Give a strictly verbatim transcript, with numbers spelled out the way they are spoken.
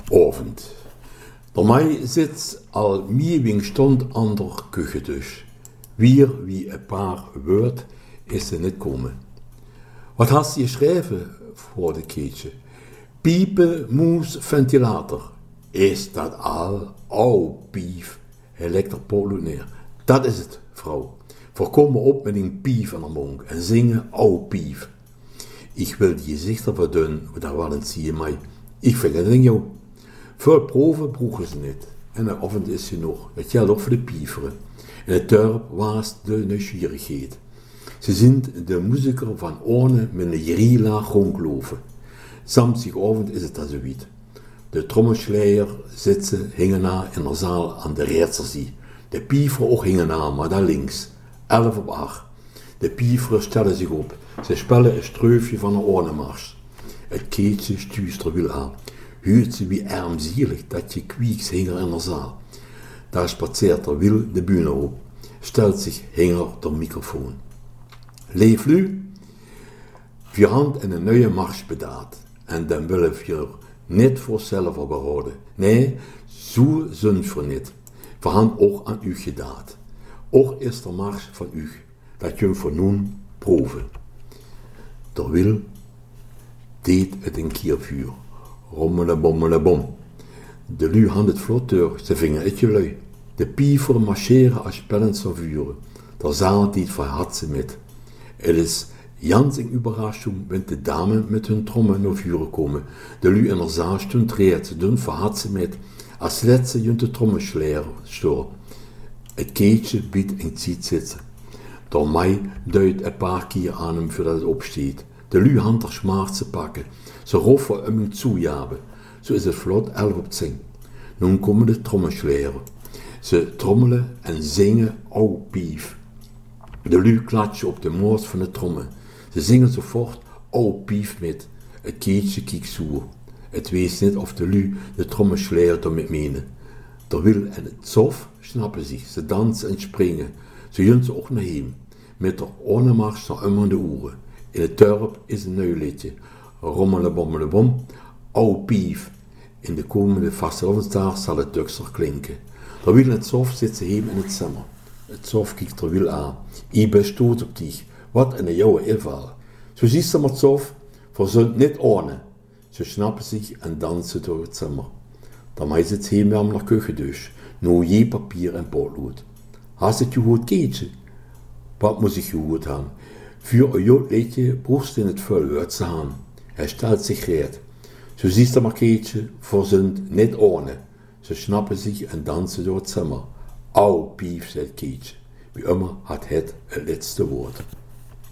Avond. Der mij zit al meer stond aan de keukentusch. Weer wie een paar woord is er niet komen. Wat hast je geschreven voor de keetje? Piepen, moes, ventilator. Is dat al? Oh, pief. Hij lekt er polo neer. Dat is het, vrouw. Voorkom me op met een pief aan de monk en zingen, oh, pief. Ik wil die gezichten verdunnen, daar wel eens zie je mij. Ik vind het in jou. Veel proeven broegen ze niet. En de avond is ze nog. Het geldt ook voor de pieveren. En het dorp was de nieuwsgierigheid. Ze zien de muziker van Orne met een gerila grondloven. Samstigavond is het dat zoiets. De trommelschleier zitten hingen na in de zaal aan de Reetserzee. De pieveren ook hingen na, maar daar links. Elf op acht. De pieveren stellen zich op. Ze spelen een streufje van een Ornemars. Het keetje stuurt er wil aan. Huurt ze wie armzielig dat je kwieks hinger in de zaal. Daar spatseert er wil de bühne op. Stelt zich hinger de microfoon. Leef nu. Vier hand in een nieuwe mars bedaad. En dan willen we niet voor zelf behouden. Nee, zo zin voor niet. Voor hand ook aan u gedaan. Ook is de mars van u. Dat je hem voor nun proeven. Der wil deed het een keer vuur. Rommele bommele bom. De lui hand het vlot door, ze vingen het jelui. De pieveren marcheren als spellend zo vuren. Der zaal die verhat ze met. Het is Jans in Überraschung, wenn de Damen met hun trommen naar vuren komen. De lui in der zaal stund dreht ze dun verhat ze met. Als letzte junt de trommelschleier stoor. Het keetje biedt en ziet zitten. Door mij duidt een paar keer aan hem voordat het opsteekt. De lui hand er smaart ze pakken. Ze roffen hem toejaben. Zo is het vlot elf op zing. Nu komen de trommelschleieren. Ze trommelen en zingen, oh pief. De lui klatschen op de moors van de trommen. Ze zingen zo voort, oh pief met. Het keetje kijkt zoer. Het weet niet of de lui de trommelschleier ermee menen. Der wil en het zof snappen zich. Ze dansen en springen. Ze junt ze ook naar hem. Met de ornemars naar om aan de oren. In het dorp is een nieuw liedje. Rommele bommele bom, oh pief. In de komende vastelavondsdag zal het dukster klinken. Der wil en het zof zit ze hem in het zomer. Het zof kijkt er wil aan. Ik ben stoot op dich. Wat een jouwe inval. Zo ziet ze met zof, verzund niet orne. Ze snappen zich en dansen door het zomer. Daarmee zit ze hem weer naar keuken dus. Nou je papier en potlood. Hast het je goed keetje? Wat moet ik je goed aan? Voor een jood liedje broest in het vuil uit zijn hand. Hij stelt zich gereed. Zo ziet ze maar keetje, verzund niet orne. Ze snappen zich en dansen door het zomer. Au pief, zei het keetje. Wie immer had het het laatste woord.